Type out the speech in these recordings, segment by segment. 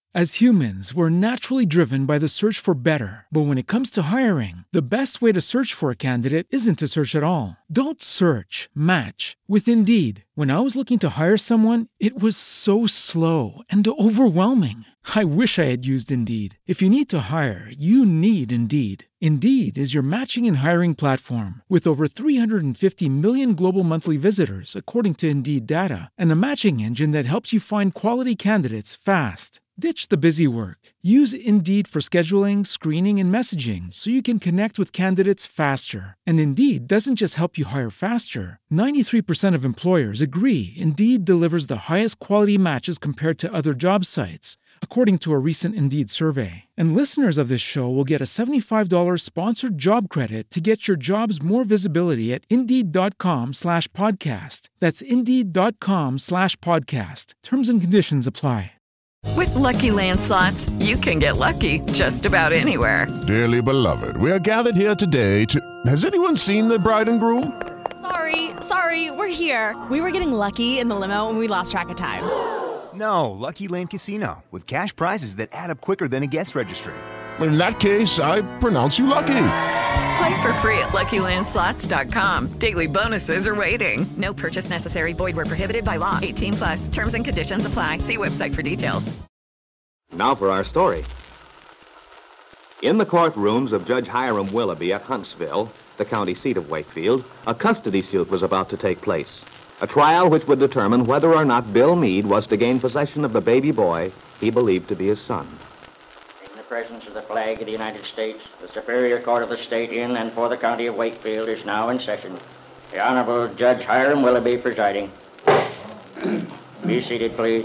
As humans, we're naturally driven by the search for better. But when it comes to hiring, the best way to search for a candidate isn't to search at all. Don't search, match with Indeed. When I was looking to hire someone, it was so slow and overwhelming. I wish I had used Indeed. If you need to hire, you need Indeed. Indeed is your matching and hiring platform with over 350 million global monthly visitors, according to Indeed data, and a matching engine that helps you find quality candidates fast. Ditch the busy work. Use Indeed for scheduling, screening, and messaging so you can connect with candidates faster. And Indeed doesn't just help you hire faster. 93% of employers agree Indeed delivers the highest quality matches compared to other job sites, according to a recent Indeed survey. And listeners of this show will get a $75 sponsored job credit to get your jobs more visibility at Indeed.com/podcast. That's Indeed.com/podcast. Terms and conditions apply. With Lucky Land Slots, you can get lucky just about anywhere. Dearly beloved, we are gathered here today to... Has anyone seen the bride and groom? Sorry, we're here. We were getting lucky in the limo and we lost track of time. No, Lucky Land Casino, with cash prizes that add up quicker than a guest registry. In that case, I pronounce you lucky. Play for free at LuckyLandSlots.com. Daily bonuses are waiting. No purchase necessary. Void where prohibited by law. 18+. Terms and conditions apply. See website for details. Now for our story. In the courtrooms of Judge Hiram Willoughby at Huntsville, the county seat of Wakefield, a custody suit was about to take place. A trial which would determine whether or not Bill Meade was to gain possession of the baby boy he believed to be his son. In the presence of the flag of the United States, the Superior Court of the State in and for the county of Wakefield is now in session. The Honorable Judge Hiram Willoughby presiding. Be seated, please.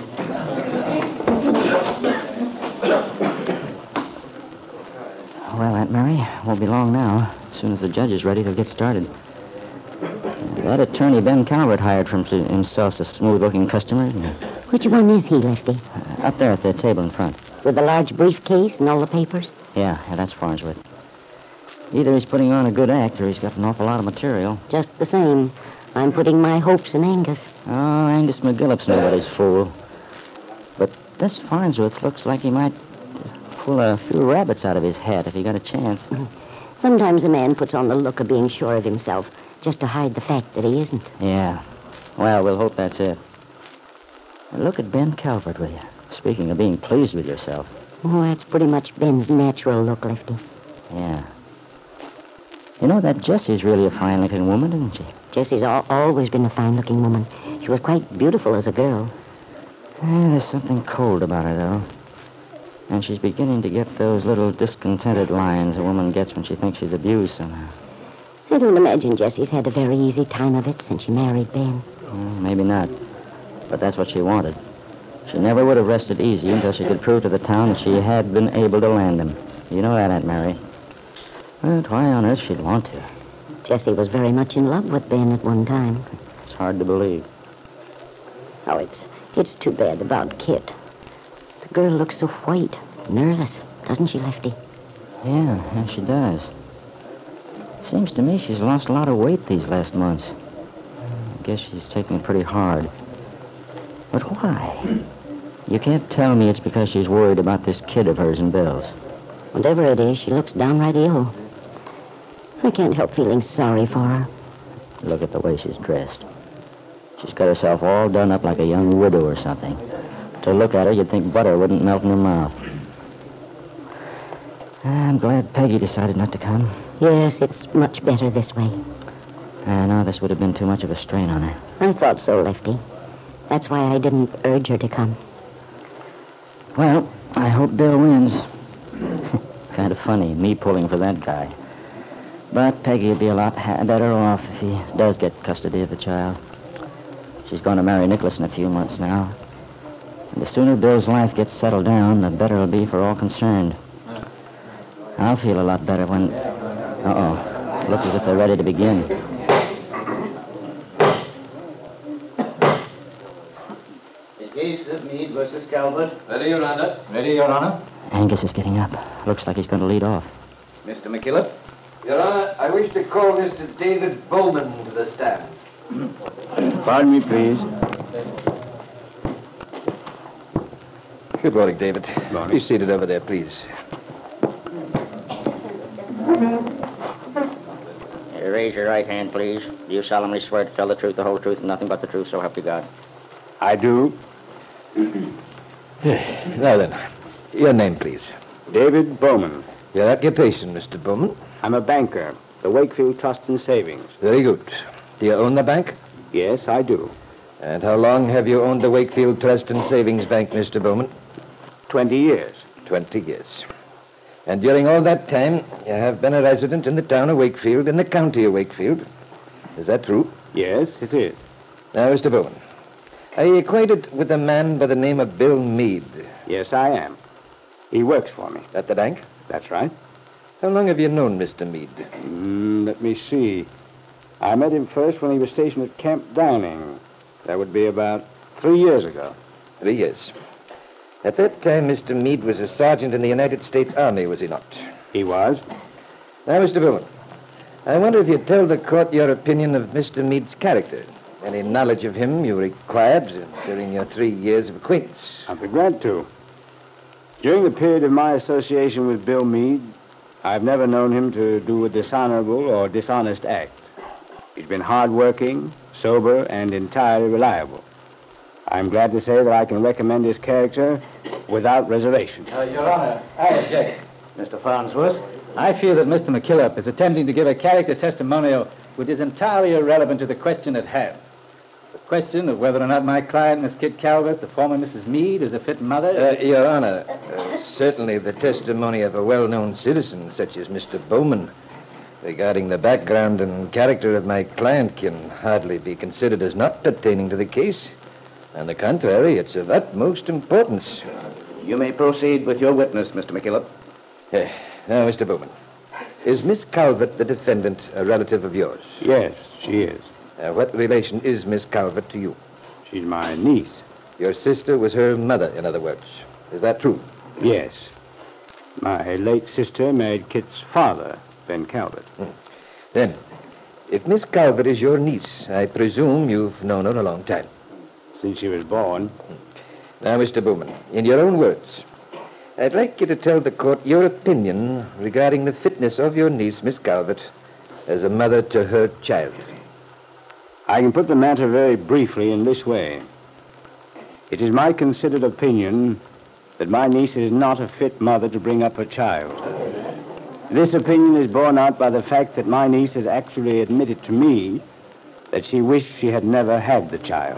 Well, Aunt Mary, won't be long now. As soon as the judge is ready, they'll get started. That attorney Ben Calvert hired from himself a smooth-looking customer. Which one is he, Lefty? Up there at the table in front. With the large briefcase and all the papers? Yeah, that's Farnsworth. Either he's putting on a good act or he's got an awful lot of material. Just the same. I'm putting my hopes in Angus. Oh, Angus McGillip's nobody's fool. But this Farnsworth looks like he might pull a few rabbits out of his hat if he got a chance. Sometimes a man puts on the look of being sure of himself just to hide the fact that he isn't. Yeah. Well, we'll hope that's it. Now, look at Ben Calvert, will you? Speaking of being pleased with yourself. Oh, that's pretty much Ben's natural look, Lefty. Yeah. You know, that Jessie's really a fine-looking woman, isn't she? Jessie's always been a fine-looking woman. She was quite beautiful as a girl. There's something cold about her, though. And she's beginning to get those little discontented lines a woman gets when she thinks she's abused somehow. I don't imagine Jessie's had a very easy time of it since she married Ben. Maybe not. But that's what she wanted. She never would have rested easy until she could prove to the town that she had been able to land him. You know that, Aunt Mary. But why on earth she'd want to? Jessie was very much in love with Ben at one time. It's hard to believe. Oh, it's too bad about Kit. The girl looks so white, nervous, doesn't she, Lefty? Yeah, she does. Seems to me she's lost a lot of weight these last months. I guess she's taking it pretty hard. But why? You can't tell me it's because she's worried about this kid of hers and Bill's. Whatever it is, she looks downright ill. I can't help feeling sorry for her. Look at the way she's dressed. She's got herself all done up like a young widow or something. To look at her, you'd think butter wouldn't melt in her mouth. I'm glad Peggy decided not to come. Yes, it's much better this way. I know this would have been too much of a strain on her. I thought so, Lefty. That's why I didn't urge her to come. Well, I hope Bill wins. Kind of funny, me pulling for that guy. But Peggy would be a lot better off if he does get custody of the child. She's going to marry Nicholas in a few months now. And the sooner Bill's life gets settled down, the better it'll be for all concerned. I'll feel a lot better when... Uh-oh. Looks as if they're ready to begin. The case of Meade versus Calvert. Ready, Your Honor. Ready, Your Honor. Angus is getting up. Looks like he's going to lead off. Mr. McKillop. Your Honor, I wish to call Mr. David Bowman to the stand. Pardon me, please. Good morning, David. Good morning. Be seated over there, please. Raise your right hand, please. Do you solemnly swear to tell the truth, the whole truth, and nothing but the truth, so help you God? I do. Now then, your name, please. David Bowman. Your occupation, Mr. Bowman. I'm a banker, the Wakefield Trust and Savings. Very good. Do you own the bank? Yes, I do. And how long have you owned the Wakefield Trust and Savings Bank, Mr. Bowman? 20 years. 20 years. And during all that time, you have been a resident in the town of Wakefield, in the county of Wakefield. Is that true? Yes, it is. Now, Mr. Bowman, are you acquainted with a man by the name of Bill Meade? Yes, I am. He works for me. At the bank? That's right. How long have you known Mr. Meade? Let me see. I met him first when he was stationed at Camp Downing. That would be about 3 years ago. 3 years. At that time, Mr. Meade was a sergeant in the United States Army, was he not? He was. Now, Mr. Bowman, I wonder if you'd tell the court your opinion of Mr. Meade's character. Any knowledge of him you required during your 3 years of acquaintance. I'd be glad to. During the period of my association with Bill Meade, I've never known him to do a dishonorable or dishonest act. He's been hardworking, sober, and entirely reliable. I'm glad to say that I can recommend his character without reservation. Your Honor, I object. Mr. Farnsworth, I feel that Mr. McKillop is attempting to give a character testimonial which is entirely irrelevant to the question at hand. The question of whether or not my client, Miss Kit Calvert, the former Mrs. Meade, is a fit mother... Your Honor, certainly the testimony of a well-known citizen such as Mr. Bowman regarding the background and character of my client can hardly be considered as not pertaining to the case. On the contrary, it's of utmost importance. You may proceed with your witness, Mr. McKillop. Now, Mr. Bowman, is Miss Calvert, the defendant, a relative of yours? Yes, she is. What relation is Miss Calvert to you? She's my niece. Your sister was her mother, in other words. Is that true? Yes. My late sister married Kit's father, Ben Calvert. Then, if Miss Calvert is your niece, I presume you've known her a long time. Since she was born. Now, Mr. Bowman, in your own words, I'd like you to tell the court your opinion regarding the fitness of your niece, Miss Calvert, as a mother to her child. I can put the matter very briefly in this way. It is my considered opinion that my niece is not a fit mother to bring up her child. This opinion is borne out by the fact that my niece has actually admitted to me that she wished she had never had the child.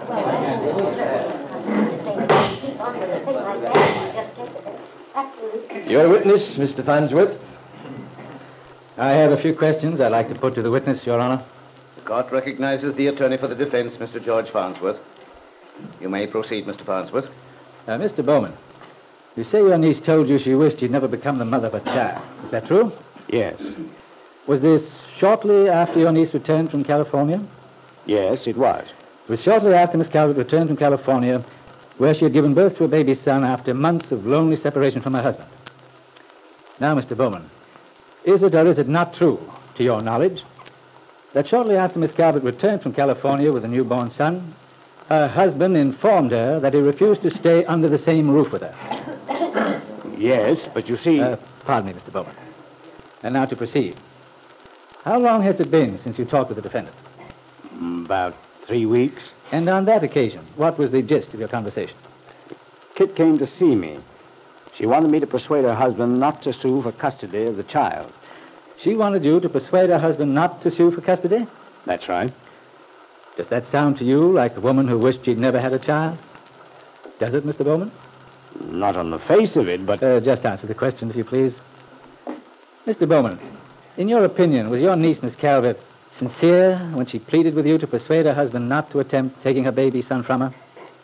Your witness, Mr. Farnsworth. I have a few questions I'd like to put to the witness, Your Honor. The court recognizes the attorney for the defense, Mr. George Farnsworth. You may proceed, Mr. Farnsworth. Mr. Bowman, you say your niece told you she wished she'd never become the mother of a child. Is that true? Yes. Was this shortly after your niece returned from California? Yes, it was. It was shortly after Miss Calvert returned from California, where she had given birth to a baby son after months of lonely separation from her husband. Now, Mr. Bowman, is it or is it not true, to your knowledge, that shortly after Miss Calvert returned from California with a newborn son, her husband informed her that he refused to stay under the same roof with her? Yes, but you see... Pardon me, Mr. Bowman. And now to proceed. How long has it been since you talked with the defendant? About 3 weeks. And on that occasion, what was the gist of your conversation? Kit came to see me. She wanted me to persuade her husband not to sue for custody of the child. She wanted you to persuade her husband not to sue for custody? That's right. Does that sound to you like a woman who wished she'd never had a child? Does it, Mr. Bowman? Not on the face of it, but... Just answer the question, if you please. Mr. Bowman, in your opinion, was your niece, Miss Calvert, sincere when she pleaded with you to persuade her husband not to attempt taking her baby son from her?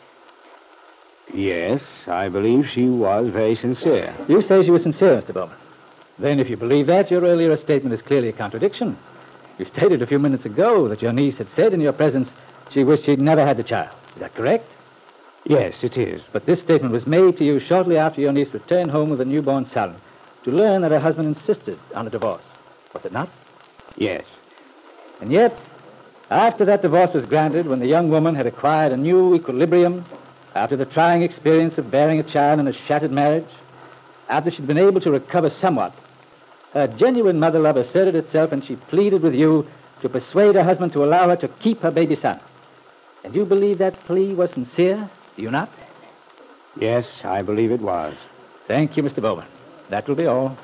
Yes, I believe she was very sincere. You say she was sincere, Mr. Bowman. Then if you believe that, your earlier statement is clearly a contradiction. You stated a few minutes ago that your niece had said in your presence she wished she'd never had the child. Is that correct? Yes, it is. But this statement was made to you shortly after your niece returned home with a newborn son to learn that her husband insisted on a divorce. Was it not? Yes. And yet, after that divorce was granted, when the young woman had acquired a new equilibrium, After the trying experience of bearing a child in a shattered marriage, after she'd been able to recover somewhat, her genuine mother love asserted itself and she pleaded with you to persuade her husband to allow her to keep her baby son. And you believe that plea was sincere, do you not? Yes, I believe it was. Thank you, Mr. Bowman. That will be all.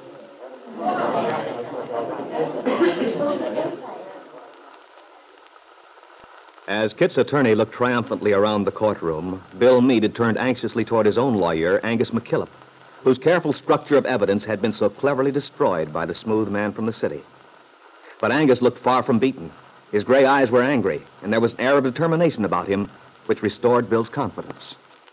As Kit's attorney looked triumphantly around the courtroom, Bill Meade had turned anxiously toward his own lawyer, Angus McKillop, whose careful structure of evidence had been so cleverly destroyed by the smooth man from the city. But Angus looked far from beaten. His gray eyes were angry, and there was an air of determination about him which restored Bill's confidence.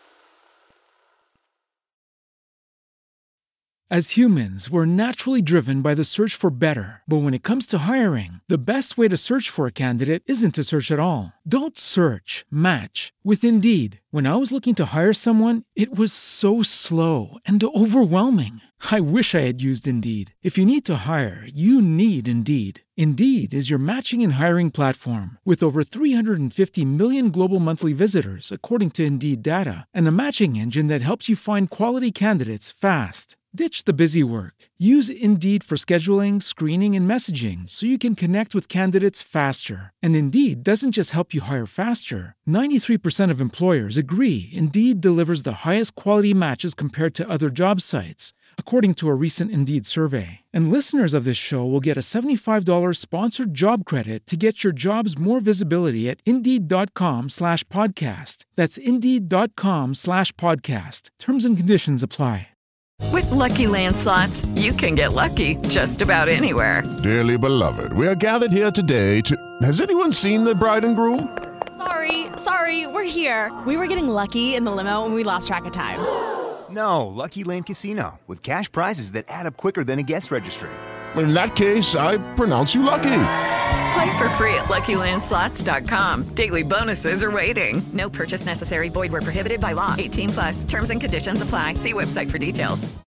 As humans, we're naturally driven by the search for better. But when it comes to hiring, the best way to search for a candidate isn't to search at all. Don't search, match with Indeed. When I was looking to hire someone, it was so slow and overwhelming. I wish I had used Indeed. If you need to hire, you need Indeed. Indeed is your matching and hiring platform with over 350 million global monthly visitors, according to Indeed data, and a matching engine that helps you find quality candidates fast. Ditch the busy work. Use Indeed for scheduling, screening, and messaging so you can connect with candidates faster. And Indeed doesn't just help you hire faster. 93% of employers agree Indeed delivers the highest quality matches compared to other job sites, according to a recent Indeed survey. And listeners of this show will get a $75 sponsored job credit to get your jobs more visibility at Indeed.com/podcast. That's Indeed.com/podcast. Terms and conditions apply. With Lucky Land Slots, you can get lucky just about anywhere. Dearly beloved, we are gathered here today to... Has anyone seen the bride and groom? Sorry, we're here. We were getting lucky in the limo and we lost track of time. No, Lucky Land Casino, with cash prizes that add up quicker than a guest registry. In that case, I pronounce you lucky. Play for free at LuckyLandSlots.com. Daily bonuses are waiting. No purchase necessary. Void where prohibited by law. 18+. Terms and conditions apply. See website for details.